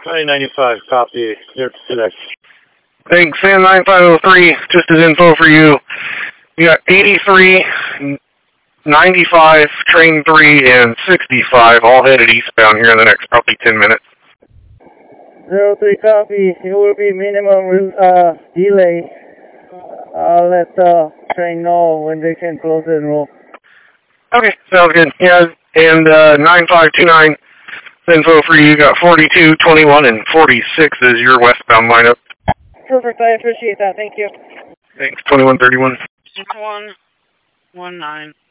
2095, copy. Clear to connect. Thanks, Sam 9503, just as info for you. You got 83, 95, train 3, and 65 all headed eastbound here in the next probably 10 minutes. 03, copy. It will be minimum delay. I'll let the train know when they can close and roll. Okay, sounds good. Yeah, and 9529, info for you. You got 42, 21, and 46 as your westbound lineup. Perfect, I appreciate that. Thank you. Thanks, 2131. 6119.